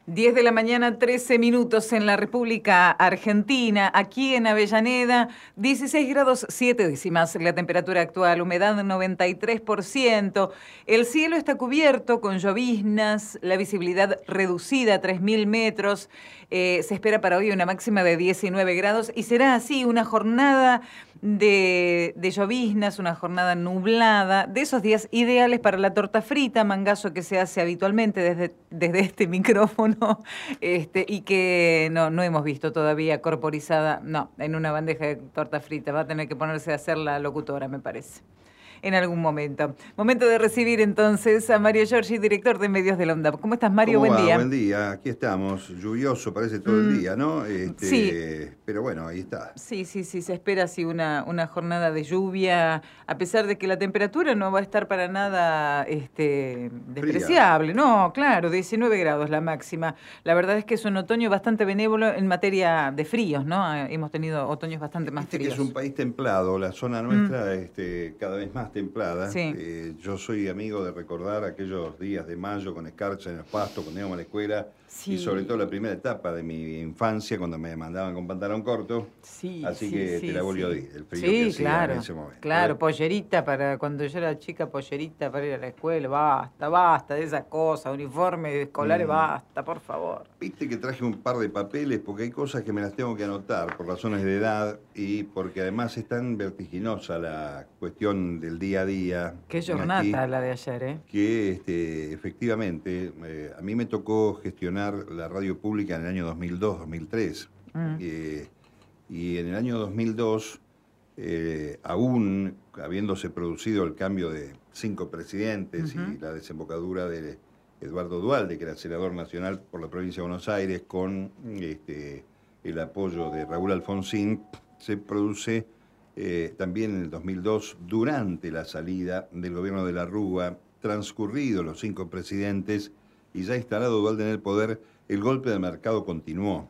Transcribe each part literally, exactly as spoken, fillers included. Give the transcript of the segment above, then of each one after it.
diez de la mañana, trece minutos en la República Argentina. Aquí en Avellaneda, dieciséis grados siete décimas la temperatura actual, humedad noventa y tres por ciento. El cielo está cubierto con lloviznas, la visibilidad reducida a tres mil metros. Eh, se espera para hoy una máxima de diecinueve grados y será así una jornada de, de lloviznas, una jornada nublada, de esos días ideales para la torta frita, mangazo que se hace habitualmente desde, desde este micrófono este, y que no, no hemos visto todavía corporizada, no, en una bandeja de torta frita. Va a tener que ponerse a hacer la locutora, me parece, en algún momento. Momento de recibir entonces a Mario Giorgi, director de Medios de la UNDAP. ¿Cómo estás, Mario? ¿Cómo Buen va? día. Buen día, aquí estamos. Lluvioso parece todo el Mm, día, ¿no? sí. Este, pero bueno, ahí está. Sí, sí, sí, se espera así una, una jornada de lluvia, a pesar de que la temperatura no va a estar para nada este, Fría. despreciable. No, claro, diecinueve grados la máxima. La verdad es que es un otoño bastante benévolo en materia de fríos, ¿no? Eh, Hemos tenido otoños bastante más Viste que es un fríos. país templado, la zona Mm, nuestra este, cada vez más templada. sí, Eh, yo soy amigo de recordar aquellos días de mayo con escarcha en el pasto, cuando íbamos a la escuela, y sobre todo sí, la primera etapa de mi infancia, cuando me mandaban con pantalón corto. sí, Así sí, que te sí, la volvió sí. el frío que Sí, hacía en claro, ese momento. claro, ¿Eh? pollerita para cuando yo era chica, pollerita para ir a la escuela, basta, basta de esas cosas, uniformes escolares, Mm. basta, por favor. Viste que traje un par de papeles porque hay cosas que me las tengo que anotar por razones de edad y porque además es tan vertiginosa la cuestión del día a día Qué aquí jornata la de ayer, ¿eh? que este, efectivamente eh, a mí me tocó gestionar la radio pública en el año dos mil dos, dos mil tres. Mm, Eh, y en el año dos mil dos, eh, aún habiéndose producido el cambio de cinco presidentes ujú. y la desembocadura de Eduardo Duhalde, que era senador nacional por la provincia de Buenos Aires, con este, el apoyo de Raúl Alfonsín, se produce eh, también en el dos mil dos, durante la salida del gobierno de la Rúa, transcurridos los cinco presidentes y ya instalado Duhalde en el poder, el golpe de mercado continuó.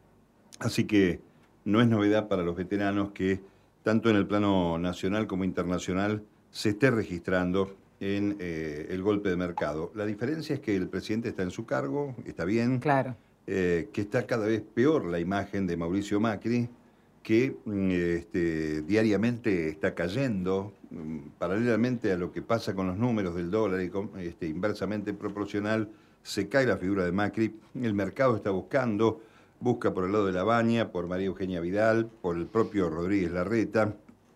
Así que no es novedad para los veteranos que tanto en el plano nacional como internacional se esté registrando en eh, el golpe de mercado. La diferencia es que el presidente está en su cargo, está bien, Claro. eh, que está cada vez peor la imagen de Mauricio Macri, que mm, este, diariamente está cayendo, mm, paralelamente a lo que pasa con los números del dólar y con, este, inversamente proporcional, se cae la figura de Macri, el mercado está buscando, busca por el lado de la Baña, por María Eugenia Vidal, por el propio Rodríguez Larreta,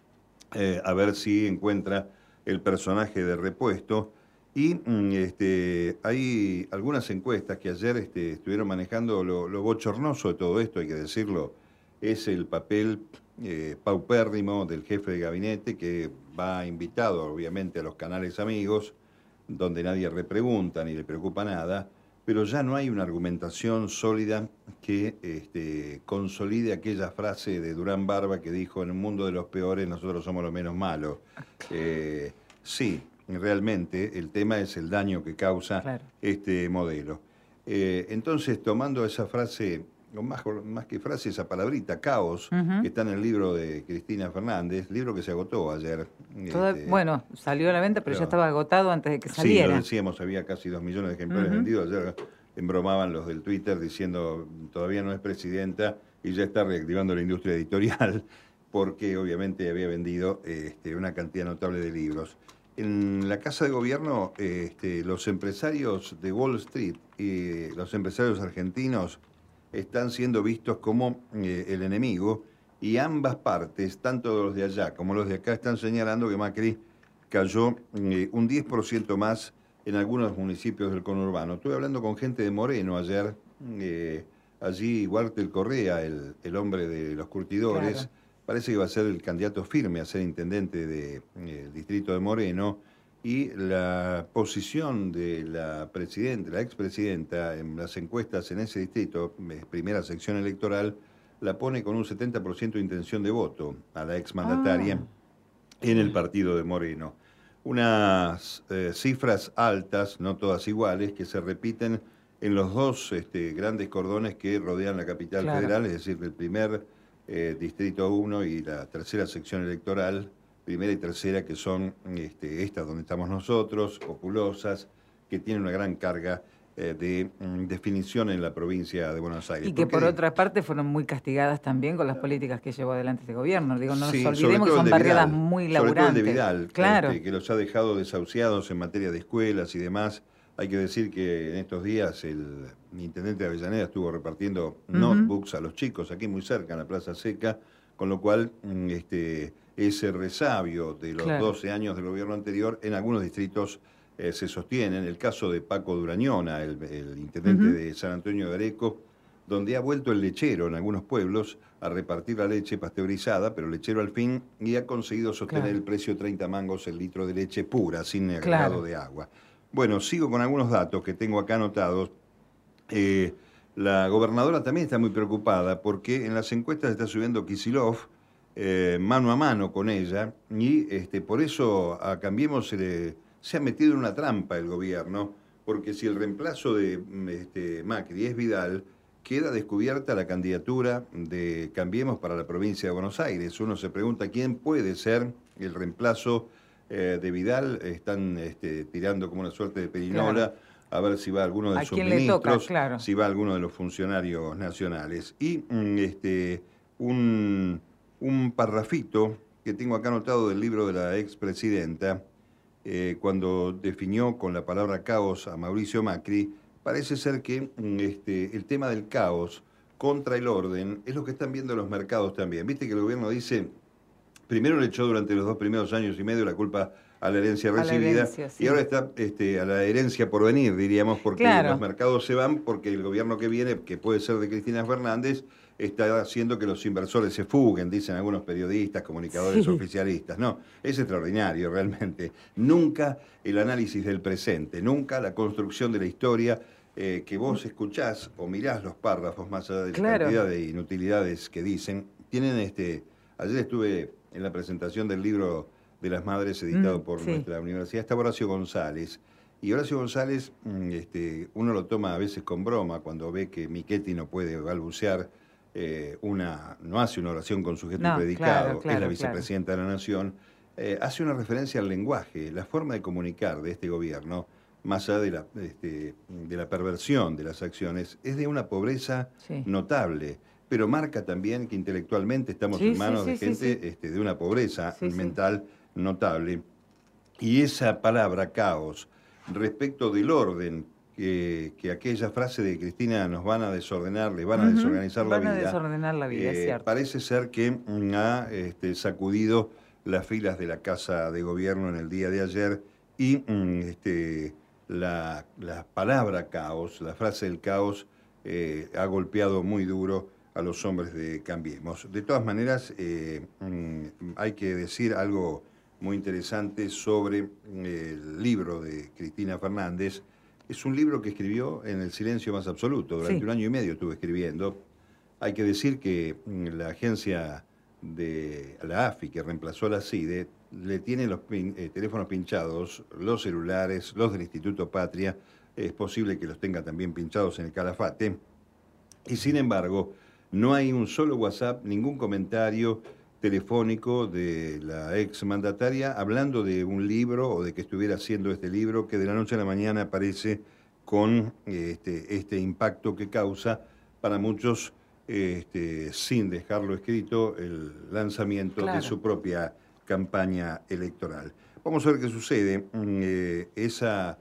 eh, a ver si encuentra el personaje de repuesto. Y mm, este, hay algunas encuestas que ayer este, estuvieron manejando lo, lo bochornoso de todo esto, hay que decirlo, es el papel eh, paupérrimo del jefe de gabinete que va invitado obviamente a los canales amigos, donde nadie repregunta ni le preocupa nada, pero ya no hay una argumentación sólida que este, consolide aquella frase de Durán Barba que dijo: en un mundo de los peores nosotros somos los menos malos. Eh, sí, realmente el tema es el daño que causa Claro. este modelo. Eh, entonces, tomando esa frase, o más, más que frase, esa palabrita, caos, que Ujú. está en el libro de Cristina Fernández, libro que se agotó ayer. Toda- Este, bueno, salió a la venta, pero ya pero, estaba agotado antes de que Sí, lo saliera. decíamos, había casi dos millones de ejemplares Ujú. vendidos. Ayer embromaban los del Twitter diciendo todavía no es presidenta y ya está reactivando la industria editorial porque obviamente había vendido este, una cantidad notable de libros. En la Casa de Gobierno, este, los empresarios de Wall Street y los empresarios argentinos están siendo vistos como eh, el enemigo y ambas partes, tanto los de allá como los de acá, están señalando que Macri cayó eh, un diez por ciento más en algunos municipios del conurbano. Estuve hablando con gente de Moreno ayer, eh, allí Huartel Correa, el, el hombre de los Claro. curtidores, parece que va a ser el candidato firme a ser intendente del de, eh, distrito de Moreno, y la posición de la presidenta, la expresidenta en las encuestas en ese distrito, eh, primera sección electoral, la pone con un setenta por ciento de intención de voto a la Ah, exmandataria en el partido de Moreno. Unas eh, cifras altas, no todas iguales, que se repiten en los dos este, grandes cordones que rodean la capital claro. federal, es decir, el primer eh, distrito uno y la tercera sección electoral, primera y tercera, que son este, estas donde estamos nosotros, populosas, que tienen una gran carga eh, de mm, definición en la provincia de Buenos Aires. Y que ¿Por por qué? otra parte fueron muy castigadas también con las políticas que llevó adelante este gobierno. Digo, no Sí, nos sobre olvidemos que todo el son de barriadas Vidal, muy sobre todo el de laburantes. Vidal, Claro. este, que los ha dejado desahuciados en materia de escuelas y demás. Hay que decir que en estos días el intendente de Avellaneda estuvo repartiendo Ujú. notebooks a los chicos aquí muy cerca, en la Plaza Seca, con lo cual mm, este, ese resabio de los Claro. doce años del gobierno anterior en algunos distritos eh, se sostiene. En el caso de Paco Durañona, el, el intendente Ujú. de San Antonio de Areco, donde ha vuelto el lechero en algunos pueblos a repartir la leche pasteurizada, pero lechero al fin, y ha conseguido sostener Claro. el precio treinta mangos el litro de leche pura, sin agregado Claro. de agua. Bueno, sigo con algunos datos que tengo acá anotados. Eh, la gobernadora también está muy preocupada porque en las encuestas está subiendo Kicillof eh, mano a mano con ella y este, por eso a Cambiemos se, le, se ha metido en una trampa el gobierno, porque si el reemplazo de este, Macri es Vidal, queda descubierta la candidatura de Cambiemos para la provincia de Buenos Aires. Uno se pregunta quién puede ser el reemplazo eh, de Vidal. Están este, tirando como una suerte de perinola. Claro. A ver si va alguno de ¿A sus quién le toca? ministros, Claro. si va alguno de los funcionarios nacionales. Y mm, este, un, un parrafito que tengo acá anotado del libro de la expresidenta, eh, cuando definió con la palabra caos a Mauricio Macri, parece ser que mm, este, el tema del caos contra el orden es lo que están viendo los mercados también. Viste que el gobierno dice, primero le echó durante los dos primeros años y medio la culpa a la herencia A la recibida herencia, sí. y ahora está este, a la herencia por venir, diríamos, porque Claro. los mercados se van porque el gobierno que viene, que puede ser de Cristina Fernández, está haciendo que los inversores se fuguen, dicen algunos periodistas, comunicadores Sí. oficialistas. No, es extraordinario realmente. Nunca el análisis del presente, nunca la construcción de la historia, eh, que vos escuchás o mirás los párrafos, más allá de la Claro. cantidad de inutilidades que dicen, tienen este... Ayer estuve en la presentación del libro de las Madres, editado Mm, por sí. nuestra universidad, está Horacio González. Y Horacio González, mm, este, uno lo toma a veces con broma cuando ve que Michetti no puede balbucear eh, una, no hace una oración con sujeto No, y predicado, claro, claro, es la claro. vicepresidenta de la Nación, eh, hace una referencia al lenguaje, la forma de comunicar de este gobierno, más allá de la, este, de la perversión de las acciones, es de una pobreza Sí. notable, pero marca también que intelectualmente estamos Sí, en sí, manos sí, de sí, gente sí. este, de una pobreza Sí, sí. mental notable. Y esa palabra caos, respecto del orden, que, que aquella frase de Cristina, nos van a desordenar, les van a Ujú. desorganizar la Van a vida, desordenar la vida, es eh, cierto. parece ser que mm, ha este, sacudido las filas de la Casa de Gobierno en el día de ayer y mm, este, la, la palabra caos, la frase del caos, eh, ha golpeado muy duro a los hombres de Cambiemos. De todas maneras, eh, mm, hay que decir algo muy interesante sobre el libro de Cristina Fernández. Es un libro que escribió en el silencio más absoluto. Durante Sí. un año y medio estuvo escribiendo. Hay que decir que mm, la agencia de la A F I, que reemplazó a la CIDE, le tiene los pin- eh, teléfonos pinchados, los celulares, los del Instituto Patria. Es posible que los tenga también pinchados en el Calafate. Y sin embargo, no hay un solo WhatsApp, ningún comentario telefónico de la exmandataria hablando de un libro o de que estuviera haciendo este libro que de la noche a la mañana aparece con este, este impacto que causa para muchos, este, sin dejarlo escrito, el lanzamiento Claro. de su propia campaña electoral. Vamos a ver qué sucede. Mm, eh, esa,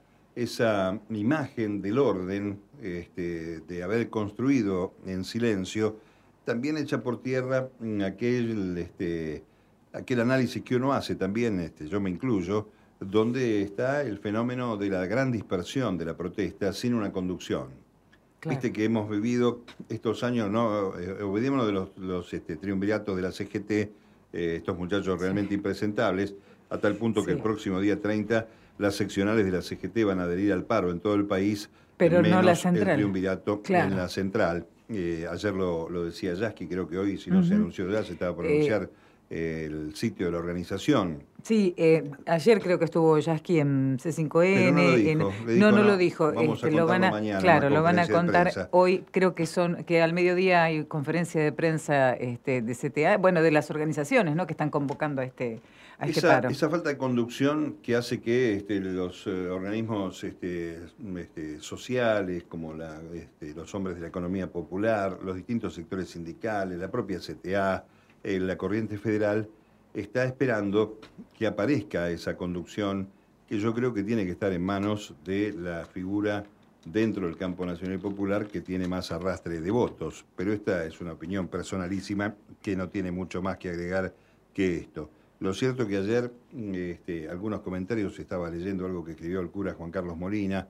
esa imagen del orden, este, de haber construido en silencio, también echa por tierra mm, aquel, este, aquel análisis que uno hace también, este, yo me incluyo, donde está el fenómeno de la gran dispersión de la protesta sin una conducción. Claro. Viste que hemos vivido estos años, ¿no? Eh, olvidémonos de los, los este, triunviratos de la C G T, eh, estos muchachos realmente Sí. impresentables, a tal punto que Sí. el próximo día treinta las seccionales de la C G T van a adherir al paro en todo el país, Pero no menos la el central. triunvirato Claro. en la central. Eh, ayer lo, lo decía Yasky, creo que hoy, si no se Ujú. anunció ya, se estaba por Eh, anunciar eh, el sitio de la organización. Sí, eh, ayer creo que estuvo Yasky en C cinco N. Pero no lo dijo, en- le dijo, no, no no, lo dijo. vamos a este, lo van contarlo a, mañana en claro, una lo van a conferencia de contar prensa. hoy. Creo que son que al mediodía hay conferencia de prensa este, de C T A, bueno, de las organizaciones, ¿no? Que están convocando a este a este esa, paro. Esa falta de conducción que hace que este, los eh, organismos este, este, sociales, como la, este, los hombres de la economía popular, los distintos sectores sindicales, la propia C T A, eh, la Corriente Federal, está esperando que aparezca esa conducción que yo creo que tiene que estar en manos de la figura dentro del campo nacional y popular que tiene más arrastre de votos. Pero esta es una opinión personalísima que no tiene mucho más que agregar que esto. Lo cierto es que ayer, este, algunos comentarios, estaba leyendo algo que escribió el cura Juan Carlos Molina,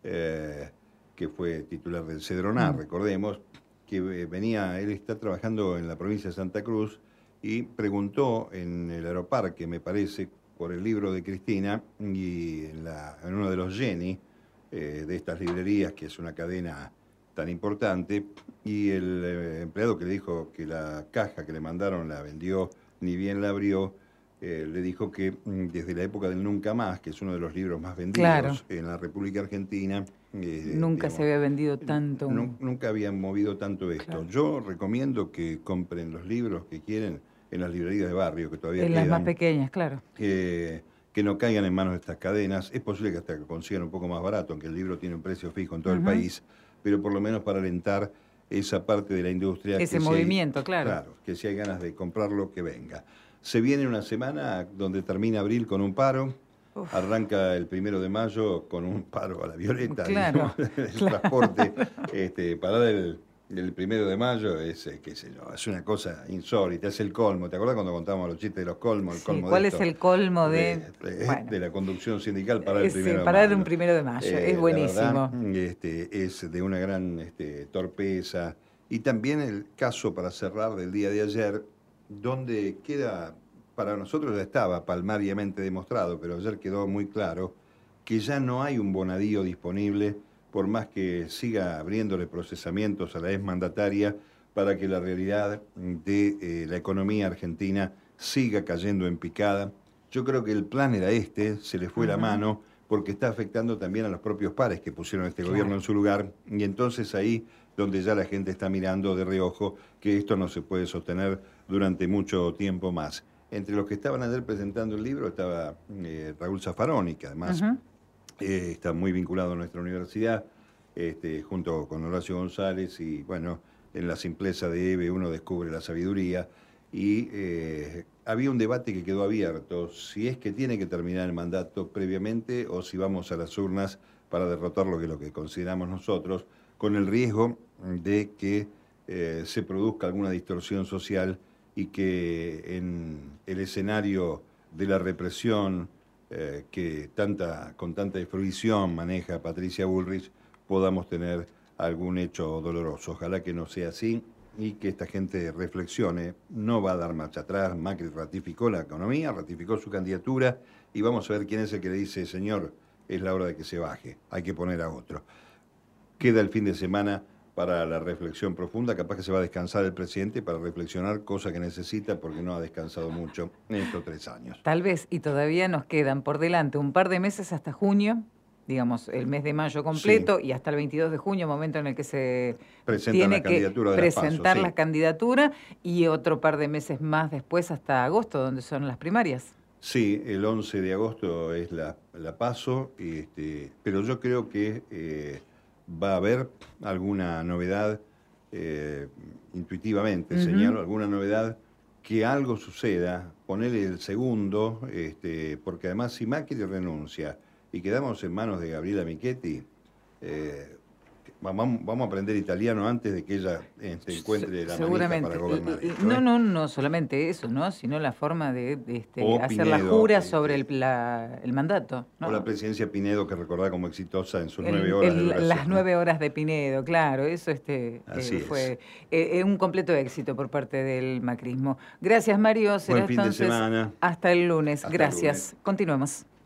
eh, que fue titular del Cedroná, mm. recordemos, que venía, él está trabajando en la provincia de Santa Cruz y preguntó en el Aeroparque, me parece, por el libro de Cristina y en, la, en uno de los Jenny, eh, de estas librerías, que es una cadena tan importante, y el eh, empleado que le dijo que la caja que le mandaron la vendió, ni bien la abrió, eh, le dijo que desde la época del Nunca Más, que es uno de los libros más vendidos claro. en la República Argentina, eh, nunca digamos, se había vendido tanto. Nunca habían movido tanto esto. Claro. Yo recomiendo que compren los libros que quieren en las librerías de barrio, que todavía en quedan. En las más pequeñas, claro. Que, que no caigan en manos de estas cadenas. Es posible que hasta consigan un poco más barato, aunque el libro tiene un precio fijo en todo uh-huh. el país, pero por lo menos para alentar esa parte de la industria. Ese que movimiento, si hay, claro. Claro, que si hay ganas de comprarlo, que venga. Se viene una semana donde termina abril con un paro, Uf. arranca el primero de mayo con un paro a la violeta, claro, digamos, el claro. transporte. Este, parar el, el primero de mayo es, qué sé yo, es una cosa insólita, es el colmo. ¿Te acuerdas cuando contábamos los chistes de los colmos? El sí, colmo ¿cuál de es esto? el colmo de...? De, de, bueno. de la conducción sindical para el primero sí, de parar mayo. un primero de mayo, eh, es buenísimo. La verdad, este, es de una gran este, torpeza. Y también el caso, para cerrar, del día de ayer, donde queda, para nosotros ya estaba palmariamente demostrado, pero ayer quedó muy claro, que ya no hay un bonadío disponible, por más que siga abriéndole procesamientos a la exmandataria, para que la realidad de eh, la economía argentina siga cayendo en picada. Yo creo que el plan era este, se le fue uh-huh. la mano, porque está afectando también a los propios pares que pusieron este claro. gobierno en su lugar, y entonces ahí donde ya la gente está mirando de reojo que esto no se puede sostener durante mucho tiempo más. Entre los que estaban ayer presentando el libro estaba eh, Raúl Zaffaroni, que además uh-huh. eh, está muy vinculado a nuestra universidad, este, junto con Horacio González, y bueno, en la simpleza de Eve uno descubre la sabiduría, y eh, había un debate que quedó abierto, si es que tiene que terminar el mandato previamente o si vamos a las urnas para derrotar lo que es lo que consideramos nosotros, con el riesgo de que eh, se produzca alguna distorsión social y que en el escenario de la represión eh, que tanta, con tanta fruición maneja Patricia Bullrich, podamos tener algún hecho doloroso. Ojalá que no sea así y que esta gente reflexione. No va a dar marcha atrás. Macri ratificó la economía, ratificó su candidatura, y vamos a ver quién es el que le dice, señor, es la hora de que se baje, hay que poner a otro. Queda el fin de semana para la reflexión profunda, capaz que se va a descansar el presidente para reflexionar, cosa que necesita porque no ha descansado mucho en estos tres años. Tal vez, y todavía nos quedan por delante un par de meses hasta junio, digamos el mes de mayo completo, sí. y hasta el veintidós de junio, momento en el que se Presentan tiene que presentar la candidatura, y otro par de meses más después hasta agosto, donde son las primarias. Sí, el once de agosto es la, la PASO, este, pero yo creo que eh, va a haber alguna novedad, eh, intuitivamente uh-huh. señalo, alguna novedad, que algo suceda, ponerle el segundo, este, porque además si Macri renuncia y quedamos en manos de Gabriela Michetti, eh, vamos, vamos a aprender italiano antes de que ella este, encuentre la manija para gobernar. Esto, no, ¿eh? no, no solamente eso, ¿no? Sino la forma de, de este, hacer Pinedo, la jura este, sobre el, la, el mandato, ¿no? O la presidencia Pinedo, que recordar como exitosa en sus el, nueve horas el, de duración, Las nueve ¿no? horas de Pinedo, claro, eso este, eh, fue eh, un completo éxito por parte del macrismo. Gracias, Mario. Será Buen fin entonces de semana. Hasta el lunes. Hasta Gracias. El lunes. Continuemos.